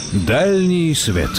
Дальний свет.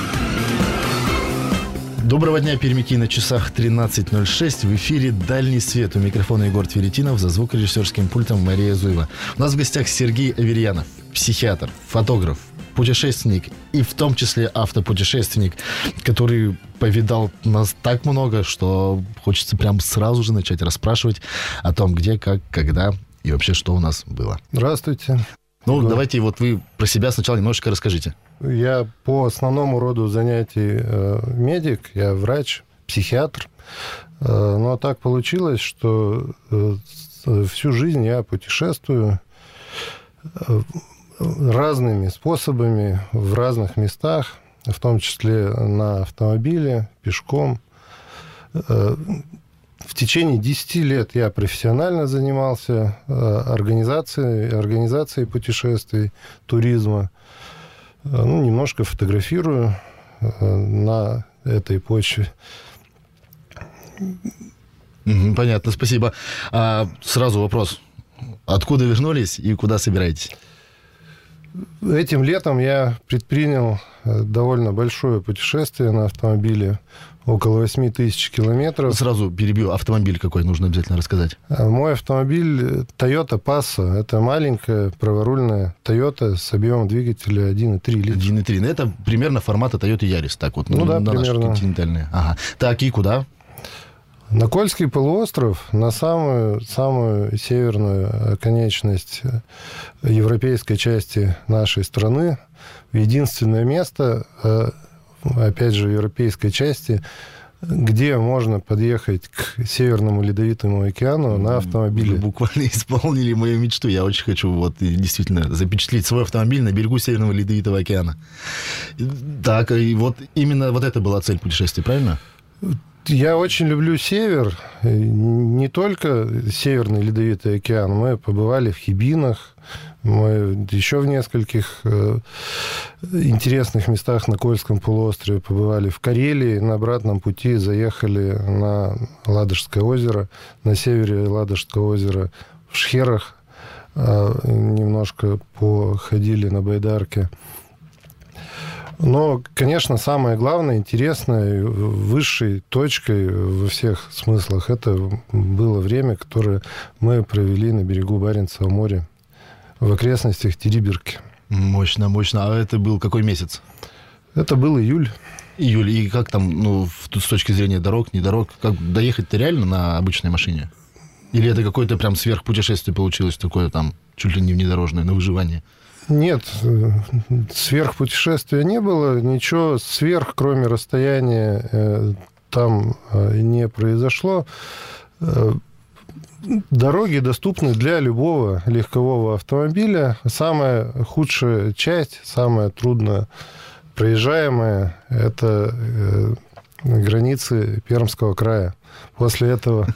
Доброго дня, пермяки, на часах 13:06. В эфире «Дальний свет». У микрофона Егор Тверетинов, за звукорежиссерским пультом Мария Зуева. У нас в гостях Сергей Аверьянов, психиатр, фотограф, путешественник и в том числе автопутешественник, который повидал нас так много, что хочется прям сразу же начать расспрашивать о том, где, как, когда и вообще, что у нас было. Здравствуйте. Ну, давайте вот вы про себя сначала немножечко расскажите. Я по основному роду занятий медик, я врач, психиатр. Но так получилось, что всю жизнь я путешествую разными способами в разных местах, в том числе на автомобиле, пешком. В течение 10 лет я профессионально занимался организацией путешествий, туризма. Ну, немножко фотографирую на этой почве. Понятно, спасибо. Сразу вопрос. Откуда вернулись и куда собираетесь? Этим летом я предпринял довольно большое путешествие на автомобиле, около 8 тысяч километров. Сразу перебью. Автомобиль какой, нужно обязательно рассказать. Мой автомобиль Toyota Passo. Это маленькая праворульная Toyota с объемом двигателя 1,3 литра. 1,3. Это примерно формата Toyota Yaris. Так вот, ну да, на примерно. наши континентальные. Ага. Так, и куда? На Кольский полуостров, на самую северную оконечность европейской части нашей страны, в единственное место, опять же, в европейской части, где можно подъехать к Северному Ледовитому океану на автомобиле. Вы буквально исполнили мою мечту. Я очень хочу вот действительно запечатлеть свой автомобиль на берегу Северного Ледовитого океана. Так, и вот именно вот это была цель путешествия, правильно? Я очень люблю север, не только Северный Ледовитый океан. Мы побывали в Хибинах, мы еще в нескольких интересных местах на Кольском полуострове побывали. В Карелии на обратном пути заехали на Ладожское озеро, на севере Ладожского озера, в Шхерах немножко походили на байдарке. Но, конечно, самое главное, интересное, высшей точкой во всех смыслах, это было время, которое мы провели на берегу Баренцева моря, в окрестностях Териберки. Мощно, мощно. А это был какой месяц? Это был июль. Июль. И как там, ну, с точки зрения дорог, не дорог, как доехать-то реально на обычной машине? Или это какое-то прям сверхпутешествие получилось, такое там, чуть ли не внедорожное, на выживание? Нет, сверхпутешествия не было, ничего сверх, кроме расстояния, там не произошло. Дороги доступны для любого легкового автомобиля. Самая худшая часть, самая трудно проезжаемая, это границы Пермского края. После этого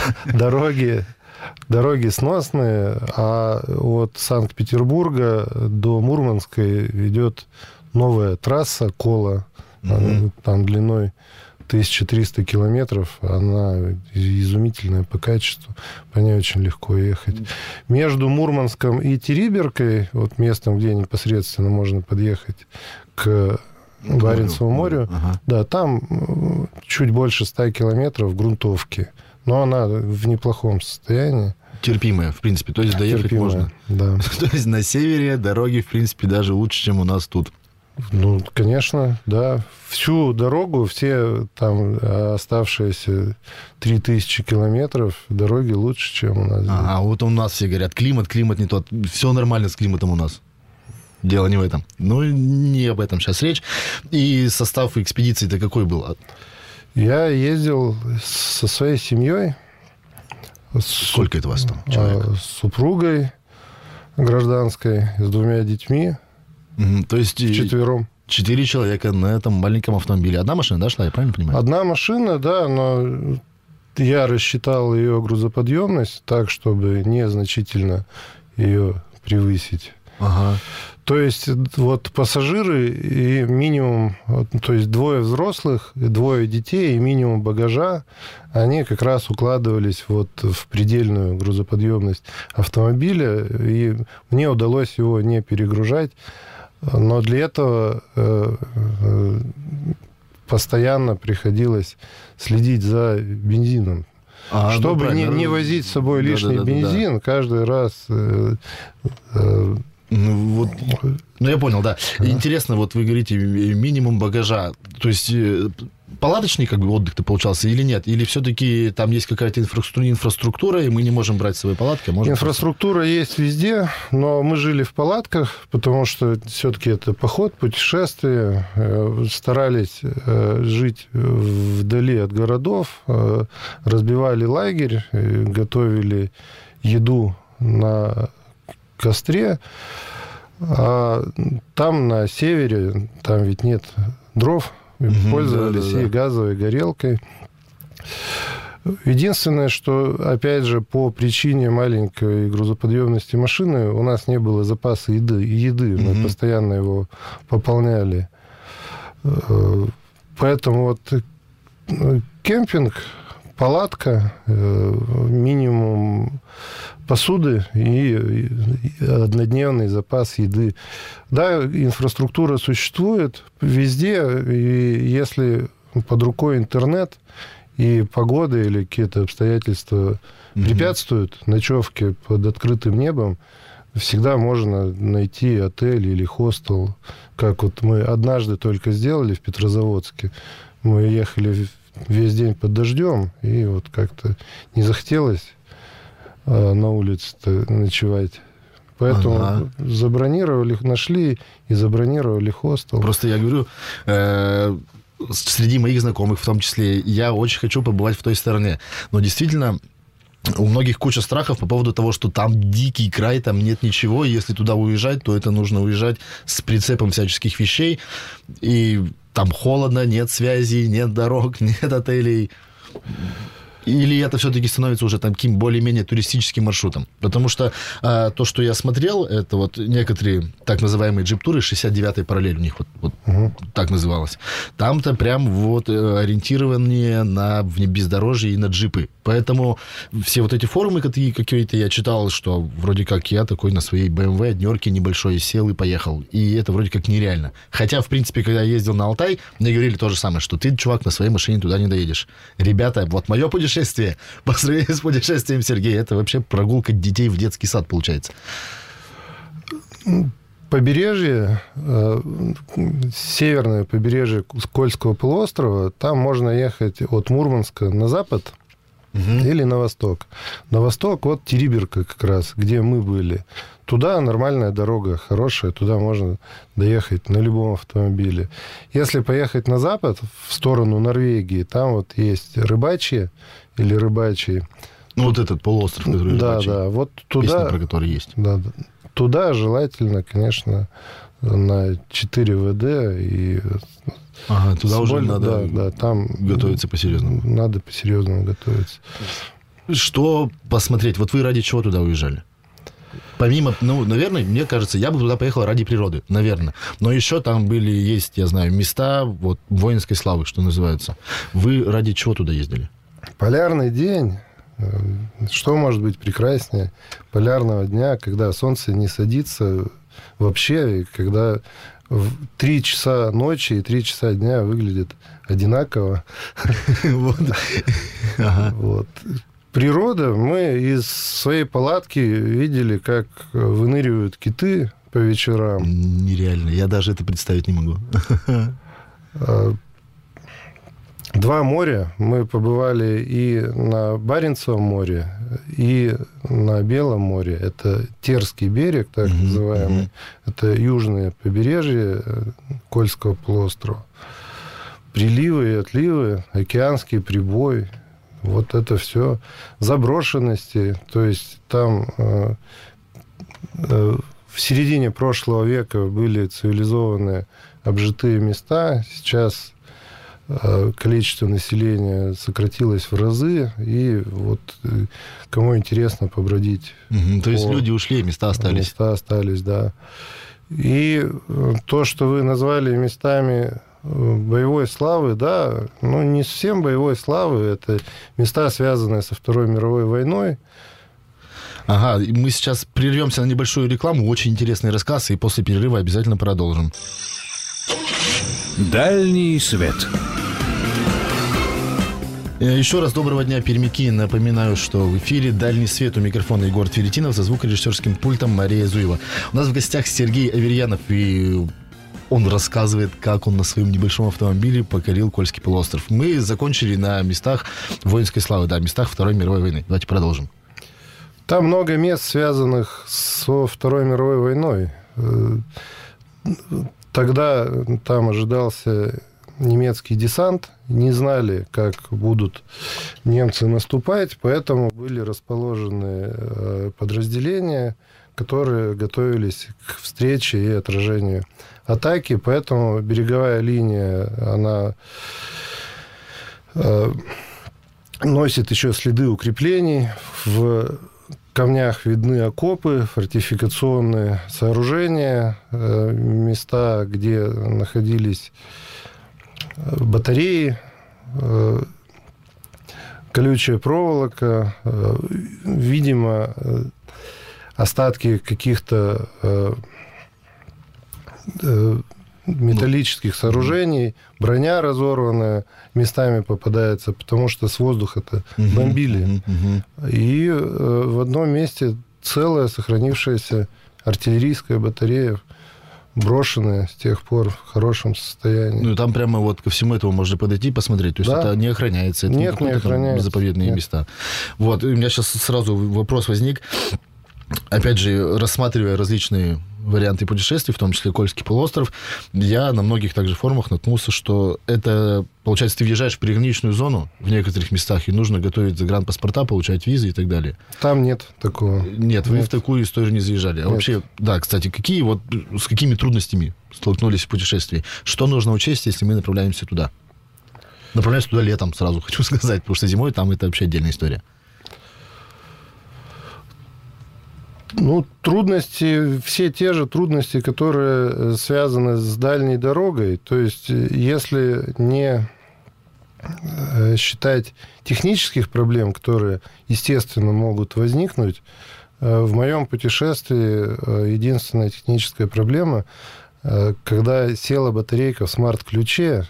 дороги сносные, а от Санкт-Петербурга до Мурманска идет новая трасса Кола, там длиной 1300 километров, она изумительная по качеству, по ней очень легко ехать. Между Мурманском и Териберкой, вот местом, где непосредственно можно подъехать к Баренцеву морю, да, там чуть больше 100 километров грунтовки. Но она в неплохом состоянии. Терпимая, в принципе. То есть доехать можно. Да. То есть на севере дороги, в принципе, даже лучше, чем у нас тут. Ну, конечно, да. Всю дорогу, все там оставшиеся 3000 километров, дороги лучше, чем у нас. А вот у нас все говорят, климат не тот. Все нормально с климатом у нас. Дело не в этом. Ну, не об этом сейчас речь. И состав экспедиции-то какой был? Я ездил со своей семьей. Сколько это вас там человек? С супругой гражданской, с 2 детьми. То есть вчетвером. 4 человека на этом маленьком автомобиле. Одна машина, да, шла, я правильно понимаю? Одна машина, да, но я рассчитал ее грузоподъемность так, чтобы незначительно ее превысить. Ага. То есть вот пассажиры и минимум, то есть 2 взрослых, 2 детей и минимум багажа, они как раз укладывались вот в предельную грузоподъемность автомобиля, и мне удалось его не перегружать. Но для этого постоянно приходилось следить за бензином. Чтобы не возить с собой лишний бензин, каждый раз... я понял, да. Интересно, вот вы говорите, минимум багажа. То есть палаточный как бы отдых-то получался или нет? Или все-таки там есть какая-то инфраструктура, и мы не можем брать с собой палатки? Инфраструктура есть везде, но мы жили в палатках, потому что все-таки это поход, путешествие. Старались жить вдали от городов, разбивали лагерь, готовили еду на костре. А там на севере, там ведь нет дров, пользовались и газовой горелкой. Единственное, что, опять же, по причине маленькой грузоподъемности машины у нас не было запаса еды. Мы постоянно его пополняли. Поэтому вот кемпинг, палатка, минимум посуды и однодневный запас еды. Да, инфраструктура существует везде, и если под рукой интернет и погода или какие-то обстоятельства препятствуют ночевке под открытым небом, всегда можно найти отель или хостел. Как вот мы однажды только сделали в Петрозаводске. Мы ехали весь день под дождем, и вот как-то не захотелось на улице ночевать. Поэтому забронировали, нашли и забронировали хостел. Просто я говорю, среди моих знакомых в том числе, я очень хочу побывать в той стороне. Но действительно, у многих куча страхов по поводу того, что там дикий край, там нет ничего, и если туда уезжать, то это нужно уезжать с прицепом всяческих вещей, и там холодно, нет связи, нет дорог, нет отелей. Или это все-таки становится уже таким более-менее туристическим маршрутом? Потому что то, что я смотрел, это вот некоторые так называемые джип-туры, 69-й параллель у них вот так называлось. Там-то прям вот ориентирование на бездорожье и на джипы. Поэтому все вот эти форумы какие-то я читал, что вроде как я такой на своей BMW однерке небольшой сел и поехал. И это вроде как нереально. Хотя, в принципе, когда я ездил на Алтай, мне говорили то же самое, что ты, чувак, на своей машине туда не доедешь. Ребята, вот мое путешествие по сравнению с путешествием Сергея, это вообще прогулка детей в детский сад получается. Побережье, северное побережье Кольского полуострова, там можно ехать от Мурманска на запад или на восток. На восток вот Териберка как раз, где мы были. Туда нормальная дорога, хорошая, туда можно доехать на любом автомобиле. Если поехать на запад, в сторону Норвегии, там вот есть Рыбачье или Рыбачий. Ну, вот этот полуостров, который Рыбачий. Да, вот туда... Песня, про который есть. Да, туда желательно, конечно, на 4 ВД и... туда уже надо там готовиться по-серьезному. Надо по-серьезному готовиться. Что посмотреть? Вот вы ради чего туда уезжали? Помимо, наверное, мне кажется, я бы туда поехал ради природы, наверное. Но еще там есть, я знаю, места вот воинской славы, что называется. Вы ради чего туда ездили? Полярный день. Что может быть прекраснее полярного дня, когда солнце не садится вообще, и когда 3 часа ночи и 3 часа дня выглядят одинаково. Природа. Мы из своей палатки видели, как выныривают киты по вечерам. Нереально. Я даже это представить не могу. 2 моря. Мы побывали и на Баренцевом море, и на Белом море. Это Терский берег, так называемый. Это южное побережье Кольского полуострова. Приливы и отливы, океанский прибой. Вот это все. Заброшенности. То есть там в середине прошлого века были цивилизованные обжитые места. Сейчас количество населения сократилось в разы, и вот кому интересно побродить. То есть люди ушли, места остались. Места остались, да. И то, что вы назвали местами боевой славы, да, не совсем боевой славы, это места, связанные со Второй мировой войной. Ага, мы сейчас прервемся на небольшую рекламу, очень интересный рассказ, и после перерыва обязательно продолжим. Дальний свет. Еще раз доброго дня, пермяки. Напоминаю, что в эфире «Дальний свет», у микрофона Егор Тверетинов, за звукорежиссерским пультом Мария Зуева. У нас в гостях Сергей Аверьянов, и он рассказывает, как он на своем небольшом автомобиле покорил Кольский полуостров. Мы закончили на местах воинской славы, да, местах Второй мировой войны. Давайте продолжим. Там много мест, связанных со Второй мировой войной. Тогда там ожидался немецкий десант, не знали, как будут немцы наступать, поэтому были расположены подразделения, которые готовились к встрече и отражению атаки, поэтому береговая линия, она носит еще следы укреплений. В камнях видны окопы, фортификационные сооружения, места, где находились батареи, колючая проволока, видимо, остатки каких-то металлических сооружений, броня разорванная местами попадается, потому что с воздуха-то бомбили. И в одном месте целая сохранившаяся артиллерийская батарея, брошенная с тех пор в хорошем состоянии. Ну, и там прямо вот ко всему этому можно подойти и посмотреть. То есть это не охраняется. Это Нет, не охраняется. Заповедные места. Вот, и у меня сейчас сразу вопрос возник. Опять же, рассматривая различные варианты путешествий, в том числе Кольский полуостров, я на многих также форумах наткнулся, что это, получается, ты въезжаешь в приграничную зону в некоторых местах, и нужно готовить загранпаспорта, получать визы и так далее. Там нет такого. Нет, вы в такую историю не заезжали. А нет. Вообще, да, кстати, с какими трудностями столкнулись в путешествии? Что нужно учесть, если мы направляемся туда? Направляемся туда летом, сразу хочу сказать, потому что зимой там это вообще отдельная история. Ну, трудности, все те же трудности, которые связаны с дальней дорогой. То есть, если не считать технических проблем, которые, естественно, могут возникнуть, в моем путешествии единственная техническая проблема, когда села батарейка в смарт-ключе,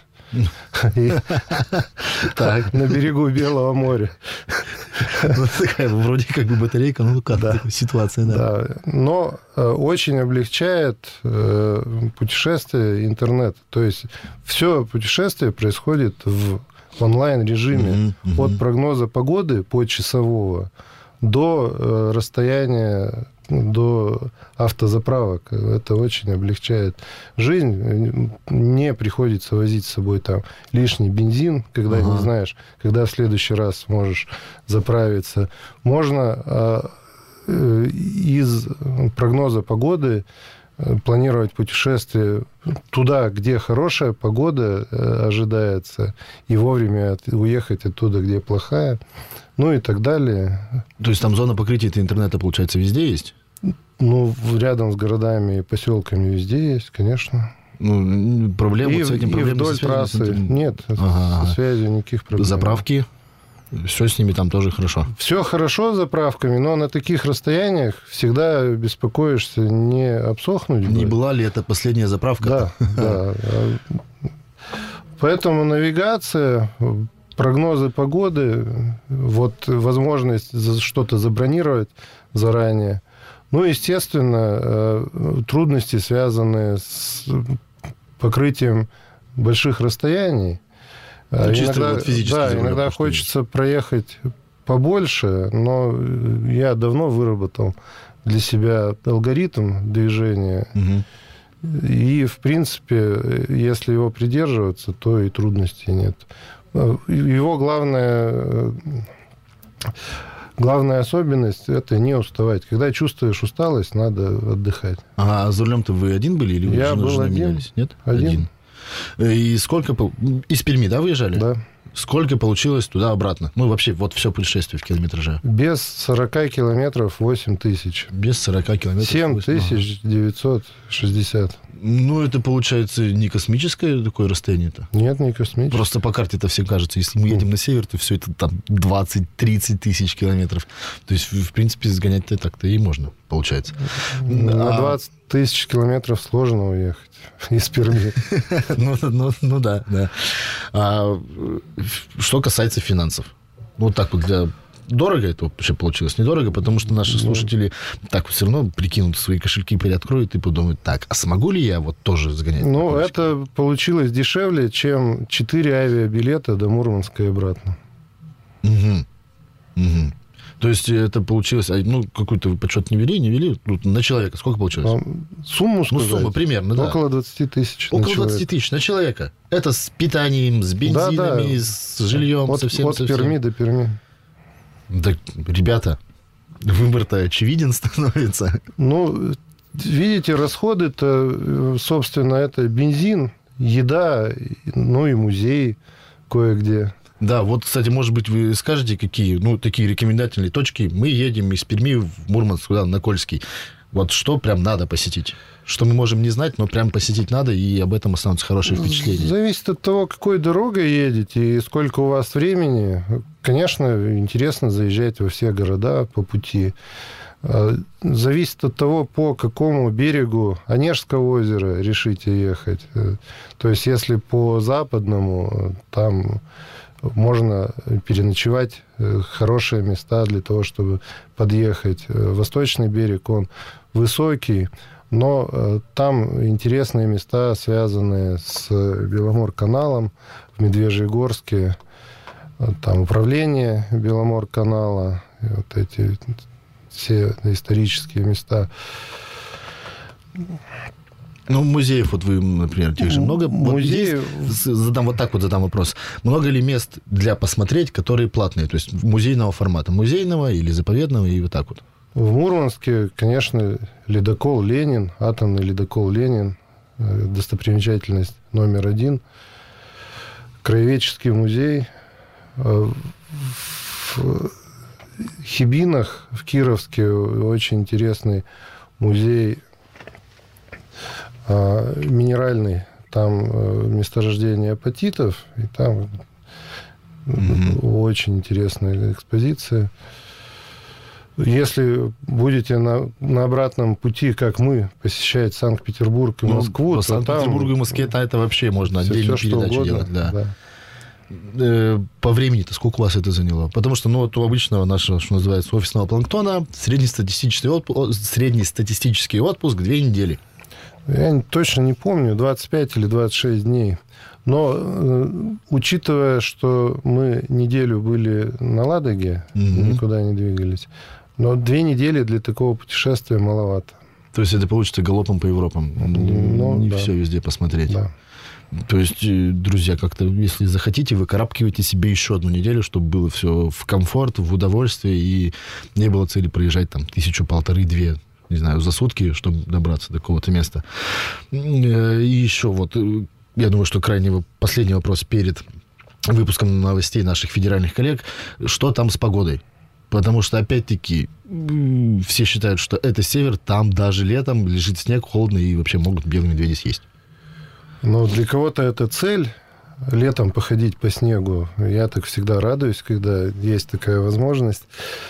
на берегу Белого моря. Такая вроде как бы батарейка, ну как ситуация, да. Но очень облегчает путешествие интернет. То есть все путешествие происходит в онлайн-режиме. От прогноза погоды почасового до расстояния до автозаправок. Это очень облегчает жизнь. Не приходится возить с собой там лишний бензин, когда не знаешь, когда в следующий раз сможешь заправиться. Можно из прогноза погоды планировать путешествие туда, где хорошая погода ожидается, и вовремя уехать оттуда, где плохая, ну и так далее. То есть там зона покрытия интернета, получается, везде есть? Ну, рядом с городами и поселками везде есть, конечно. Ну, проблемы с этим, проблемы вдоль трассы нет, со связью никаких проблем. Заправки? Все с ними там тоже хорошо? Все хорошо с заправками, но на таких расстояниях всегда беспокоишься не обсохнуть. Не была ли это последняя заправка? Да. Поэтому навигация, прогнозы погоды, вот возможность что-то забронировать заранее. Ну, естественно, трудности, связанные с покрытием больших расстояний. Иногда, вот иногда хочется проехать побольше, но я давно выработал для себя алгоритм движения. И, в принципе, если его придерживаться, то и трудностей нет. Его главная особенность – это не уставать. Когда чувствуешь усталость, надо отдыхать. А за рулем-то вы один были или я вы был один. Менялись? Нет? Один. И сколько... Из Перми, да, выезжали? Да. Сколько получилось туда-обратно? Ну, вообще, вот все путешествие в километраже. Без 40 километров 8 тысяч. Без 40 километров 7960. Ну, это, получается, не космическое такое расстояние-то? Нет, не космическое. Просто по карте-то всем кажется, если мы едем на север, то все это там 20-30 тысяч километров. То есть, в принципе, сгонять-то так-то и можно, получается. На 20 тысяч километров сложно уехать из Перми. Ну да. Что касается финансов. Вот так вот дорого это вообще получилось? Недорого, потому что наши слушатели так все равно прикинут свои кошельки, приоткроют и подумают, так, а смогу ли я вот тоже сгонять? Ну, это получилось дешевле, чем 4 авиабилета до Мурманска и обратно. Угу. То есть это получилось, ну, какой-то вы подсчет не вели? На человека сколько получилось? Сумму сказать? Ну, сумма примерно, да. Около 20 тысяч Около 20 тысяч на человека. Это с питанием, с бензинами, с жильем, со всем. От Перми до Перми. Да, ребята, выбор-то очевиден становится. Ну, видите, расходы-то, собственно, это бензин, еда, ну и музей кое-где. Да, вот, кстати, может быть, вы скажете, какие, ну, такие рекомендательные точки. Мы едем из Перми в Мурманск, куда, на Кольский. Вот что прям надо посетить? Что мы можем не знать, но прям посетить надо, и об этом останутся хорошие впечатления. Зависит от того, какой дорогой едете и сколько у вас времени. Конечно, интересно заезжать во все города по пути. Зависит от того, по какому берегу Онежского озера решите ехать. То есть, если по западному, там можно переночевать, хорошие места для того, чтобы подъехать. Восточный берег, он высокий, но там интересные места, связанные с Беломор-каналом в Медвежьегорске. Там управление Беломор-канала, вот эти все исторические места. Ну, музеев, вот вы, например, тех же много. Музеев... Задам вопрос. Много ли мест для посмотреть, которые платные? То есть музейного формата? Музейного или заповедного, и вот так вот? В Мурманске, конечно, ледокол «Ленин», атомный ледокол «Ленин», достопримечательность номер 1. Краеведческий музей. В Хибинах, в Кировске, очень интересный музей минеральный. Там месторождение апатитов, и там очень интересная экспозиция. Если будете на обратном пути, как мы, посещать Санкт-Петербург и Москву, по Санкт-Петербургу и Москве это вообще можно отдельную передачу делать. Да. По времени-то сколько у вас это заняло? Потому что, вот у обычного нашего, что называется, офисного планктона среднестатистический отпуск 2 недели. Я точно не помню, 25 или 26 дней. Но, учитывая, что мы неделю были на Ладоге, никуда не двигались, но 2 недели для такого путешествия маловато. То есть это получится галопом по Европам? Не все везде посмотреть? Да. То есть, друзья, как-то, если захотите, выкарабкивайте себе еще 1 неделю, чтобы было все в комфорт, в удовольствие, и не было цели проезжать там 1000-1500-2, не знаю, за сутки, чтобы добраться до какого-то места. И еще вот, я думаю, что последний вопрос перед выпуском новостей наших федеральных коллег. Что там с погодой? Потому что, опять-таки, все считают, что это север, там даже летом лежит снег, холодно, и вообще могут белые медведи съесть. Но для кого-то это цель, летом походить по снегу. Я так всегда радуюсь, когда есть такая возможность.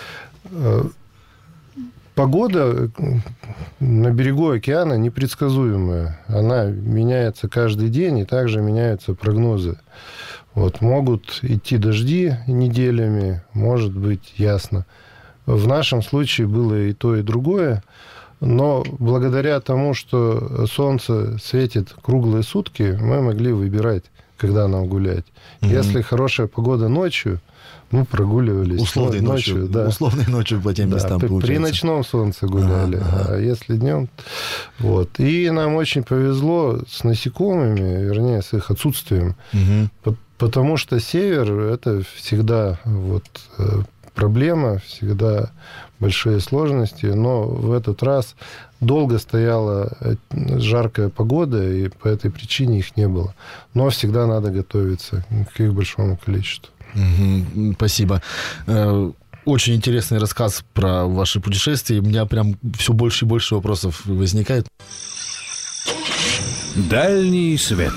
Погода на берегу океана непредсказуемая. Она меняется каждый день, и также меняются прогнозы. Вот, могут идти дожди неделями, может быть ясно. В нашем случае было и то, и другое. Но благодаря тому, что солнце светит круглые сутки, мы могли выбирать, когда нам гулять. Если хорошая погода ночью, мы прогуливались условной ночью. Да. Условной ночью по тем местам, получается. При ночном солнце гуляли, а если днем... Вот. И нам очень повезло с насекомыми, вернее, с их отсутствием. Потому что север – это всегда проблема, всегда большие сложности, но в этот раз долго стояла жаркая погода, и по этой причине их не было. Но всегда надо готовиться к их большому количеству. Спасибо. Очень интересный рассказ про ваши путешествия. У меня прям все больше и больше вопросов возникает. «Дальний свет».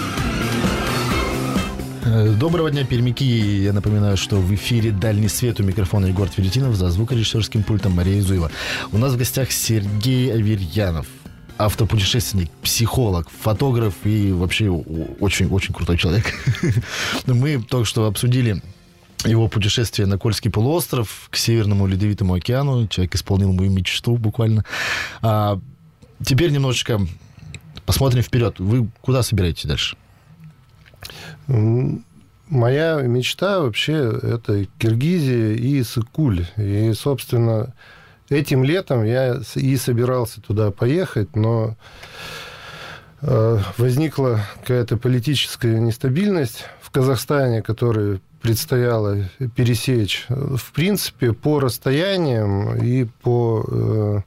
Доброго дня, пермяки. Я напоминаю, что в эфире «Дальний свет», у микрофона Егор Тверетинов, за звукорежиссерским пультом Мария Зуева. У нас в гостях Сергей Аверьянов, автопутешественник, психолог, фотограф и вообще очень-очень крутой человек. Мы только что обсудили его путешествие на Кольский полуостров, к Северному Ледовитому океану. Человек исполнил мою мечту буквально. Теперь немножечко посмотрим вперед. Вы куда собираетесь дальше? Моя мечта вообще это Киргизия и Иссык-Куль. И, собственно, этим летом я и собирался туда поехать, но возникла какая-то политическая нестабильность в Казахстане, которую предстояло пересечь. В принципе, по расстояниям и по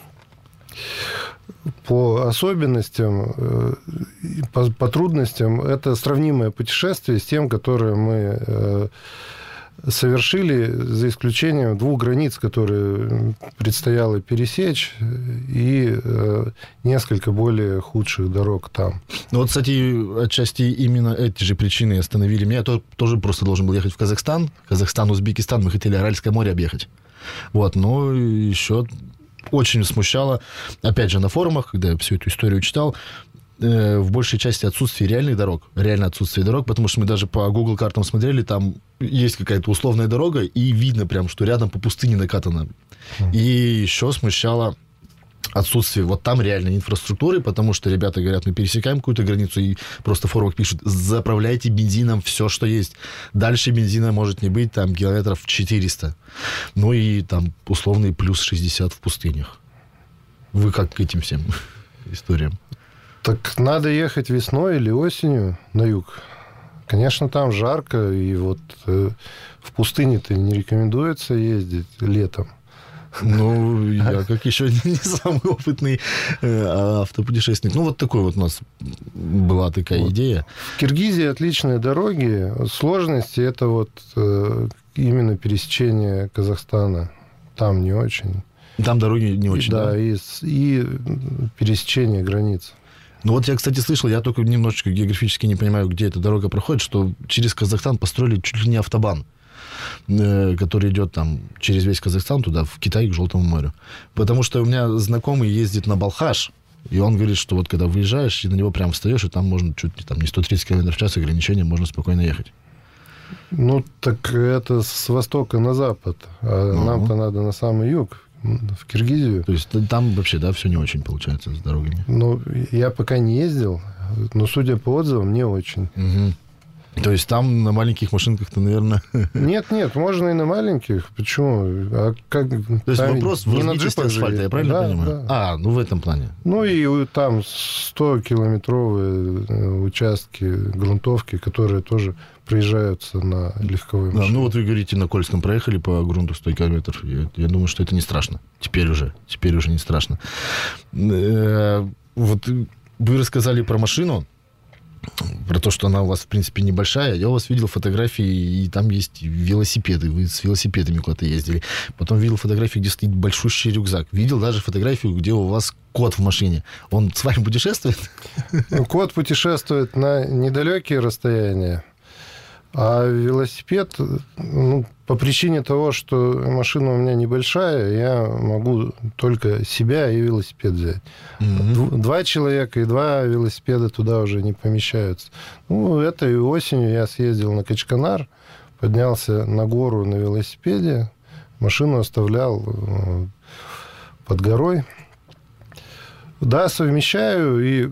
особенностям, по трудностям, это сравнимое путешествие с тем, которое мы совершили, за исключением 2 границ, которые предстояло пересечь, и несколько более худших дорог там. Ну вот, кстати, отчасти именно эти же причины остановили меня. Я тоже просто должен был ехать в Казахстан. Казахстан, Узбекистан. Мы хотели Аральское море объехать. Вот, но еще очень смущало, опять же, на форумах, когда я всю эту историю читал, в большей части отсутствие реальных дорог. Реально отсутствие дорог, потому что мы даже по Google картам смотрели, там есть какая-то условная дорога, и видно прям, что рядом по пустыне накатано. И еще смущало отсутствие вот там реальной инфраструктуры, потому что ребята говорят, мы пересекаем какую-то границу, и просто в форумах пишут, заправляйте бензином все, что есть. Дальше бензина может не быть, там километров 400. Ну и там условный плюс 60 в пустынях. Вы как к этим всем историям? Так надо ехать весной или осенью на юг. Конечно, там жарко, и вот в пустыне-то не рекомендуется ездить летом. Ну, я как еще не самый опытный автопутешественник. Ну, вот такой вот у нас была такая идея. В Киргизии отличные дороги. Сложности это вот именно пересечение Казахстана. Там не очень. Там дороги не очень, да? Да, и пересечение границ. Ну, вот я, кстати, слышал, я только немножечко географически не понимаю, где эта дорога проходит, что через Казахстан построили чуть ли не автобан, который идет там через весь Казахстан туда, в Китай, к Желтому морю. Потому что у меня знакомый ездит на Балхаш, и он говорит, что вот когда выезжаешь, и на него прям встаешь, и там можно чуть ли там не 130 км в час ограничения, можно спокойно ехать. Ну, так это с востока на запад, а нам-то надо на самый юг, в Киргизию. То есть там вообще, да, все не очень получается с дорогами? Ну, я пока не ездил, но, судя по отзывам, не очень. Угу. То есть там на маленьких машинках-то, наверное... Нет, можно и на маленьких. Почему? А как... То есть вопрос в разбитости асфальта, я правильно понимаю? Да. Ну, в этом плане. Ну, и там 100-километровые участки грунтовки, которые тоже проезжаются на легковой машине. Да, ну, вот вы говорите, на Кольском проехали по грунту 100 километров. Я думаю, что это не страшно. Теперь уже не страшно. Вот вы рассказали про машину, про то, что она у вас, в принципе, небольшая. Я у вас видел фотографии, и там есть велосипеды. Вы с велосипедами куда-то ездили. Потом видел фотографии, где стоит большущий рюкзак. Видел даже фотографию, где у вас кот в машине. Он с вами путешествует? Кот путешествует на недалекие расстояния. А велосипед, ну, по причине того, что машина у меня небольшая, я могу только себя и велосипед взять. 2 человека и 2 велосипеда туда уже не помещаются. Ну, этой осенью я съездил на Качканар, поднялся на гору на велосипеде, машину оставлял под горой. Да, совмещаю, и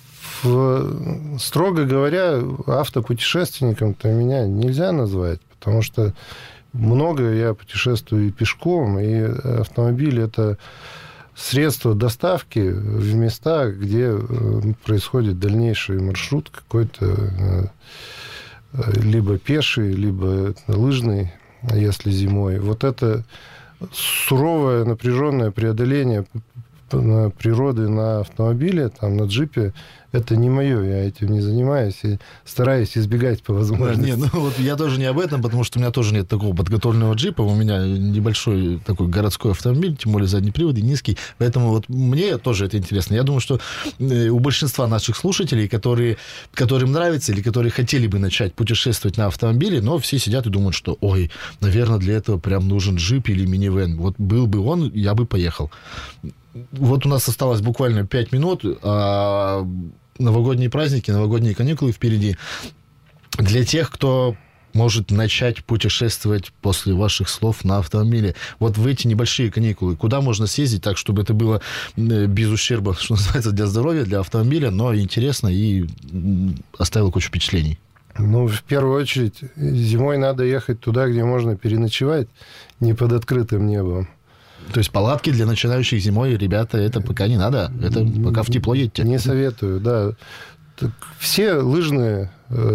строго говоря, автопутешественником-то меня нельзя назвать, потому что много я путешествую и пешком, и автомобиль – это средство доставки в места, где происходит дальнейший маршрут какой-то, либо пеший, либо лыжный, если зимой. Вот это суровое, напряженное преодоление природы на автомобиле, там, на джипе, это не мое, я этим не занимаюсь и стараюсь избегать по возможности. Нет, ну вот я тоже не об этом, потому что у меня тоже нет такого подготовленного джипа, у меня небольшой такой городской автомобиль, тем более задний привод и низкий, поэтому вот мне тоже это интересно. Я думаю, что у большинства наших слушателей, которым нравится или которые хотели бы начать путешествовать на автомобиле, но все сидят и думают, что, ой, наверное, для этого прям нужен джип или минивэн. Вот был бы он, я бы поехал. Вот у нас осталось буквально 5 минут, а новогодние праздники, новогодние каникулы впереди. Для тех, кто может начать путешествовать после ваших слов на автомобиле, вот в эти небольшие каникулы, куда можно съездить так, чтобы это было без ущерба, что называется, для здоровья, для автомобиля, но интересно и оставило кучу впечатлений? Ну, в первую очередь, зимой надо ехать туда, где можно переночевать, не под открытым небом. То есть палатки для начинающих зимой, ребята, это пока не надо. Это пока в тепло едете. Не советую, да. Так, все лыжные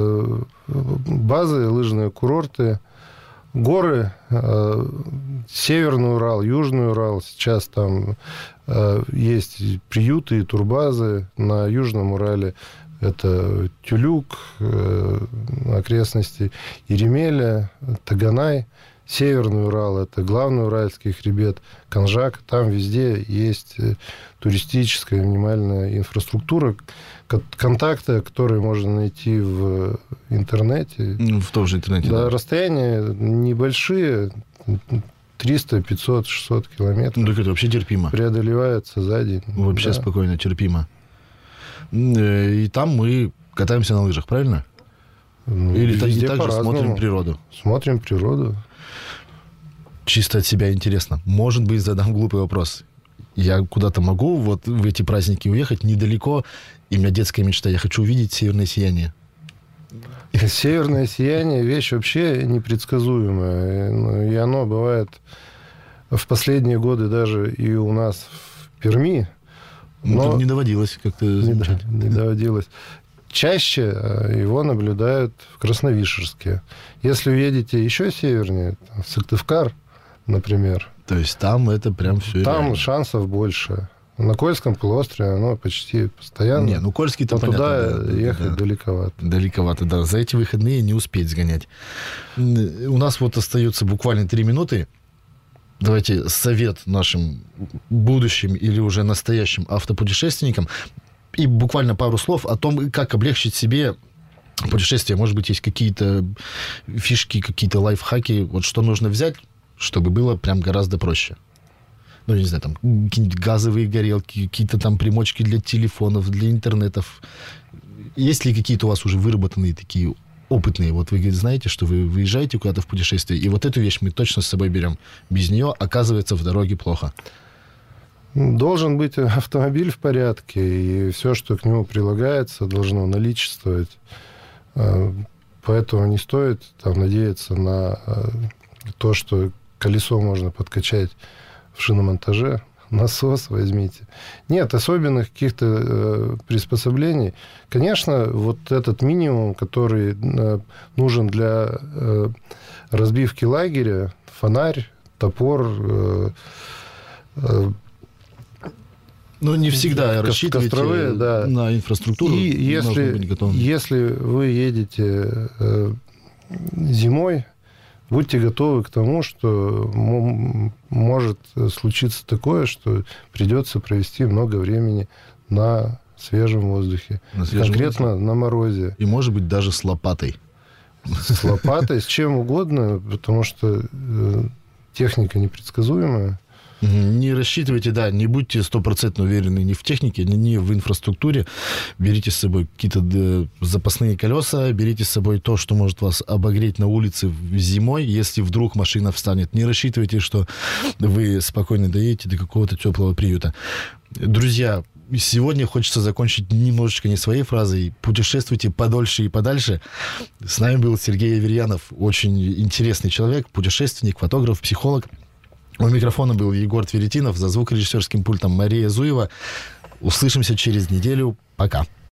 базы, лыжные курорты, горы, Северный Урал, Южный Урал. Сейчас там есть приюты и турбазы. На Южном Урале это Тюлюк, окрестности Еремеля, Таганай. Северный Урал – это главный уральский хребет, Канжак. Там везде есть туристическая минимальная инфраструктура, контакты, которые можно найти в интернете. В том же интернете, да. Расстояния небольшие, 300, 500, 600 километров. Ну, так это вообще терпимо. Преодолевается за день. Вообще да. Спокойно, терпимо. И там мы катаемся на лыжах, правильно? Ну, или также смотрим природу? Смотрим природу. Чисто от себя интересно. Может быть, задам глупый вопрос. Я куда-то могу вот в эти праздники уехать недалеко, и у меня детская мечта. Я хочу увидеть северное сияние. Северное сияние – вещь вообще непредсказуемая. И оно бывает в последние годы даже и у нас в Перми. Но не доводилось как-то замечать. Не доводилось. Чаще его наблюдают в Красновишерске. Если уедете еще севернее, в Сыктывкар, например. То есть там это прям все. Там реально. Шансов больше. На Кольском полуострове оно почти постоянно. Не, ну Кольский-то понятно. Туда ехать далековато. Далековато, да. За эти выходные не успеть сгонять. У нас вот остается буквально 3 минуты. Давайте совет нашим будущим или уже настоящим автопутешественникам. И буквально пару слов о том, как облегчить себе путешествие. Может быть, есть какие-то фишки, какие-то лайфхаки. Вот что нужно взять, чтобы было прям гораздо проще. Ну, не знаю, там какие-нибудь газовые горелки, какие-то там примочки для телефонов, для интернетов. Есть ли какие-то у вас уже выработанные такие опытные? Вот вы знаете, что вы выезжаете куда-то в путешествие, и вот эту вещь мы точно с собой берем. Без нее, оказывается, в дороге плохо. Должен быть автомобиль в порядке, и все, что к нему прилагается, должно наличествовать. Поэтому не стоит там надеяться на то, что колесо можно подкачать в шиномонтаже. Насос возьмите. Нет особенных каких-то приспособлений. Конечно, вот этот минимум, который нужен для разбивки лагеря, фонарь, топор, но не всегда рассчитывайте костровые, да. на инфраструктуру. И если вы едете зимой, будьте готовы к тому, что может случиться такое, что придется провести много времени на свежем воздухе. Конкретно на морозе. И, может быть, даже с лопатой. С лопатой, с чем угодно, потому что техника непредсказуемая. Не рассчитывайте, да, не будьте 100% уверены ни в технике, ни в инфраструктуре. Берите с собой какие-то запасные колеса, берите с собой то, что может вас обогреть на улице зимой, если вдруг машина встанет. Не рассчитывайте, что вы спокойно доедете до какого-то теплого приюта. Друзья, сегодня хочется закончить немножечко не своей фразой. Путешествуйте подольше и подальше. С нами был Сергей Аверьянов, очень интересный человек, путешественник, фотограф, психолог. У микрофона был Егор Тверетинов, за звукорежиссерским пультом Мария Зуева. Услышимся через неделю. Пока.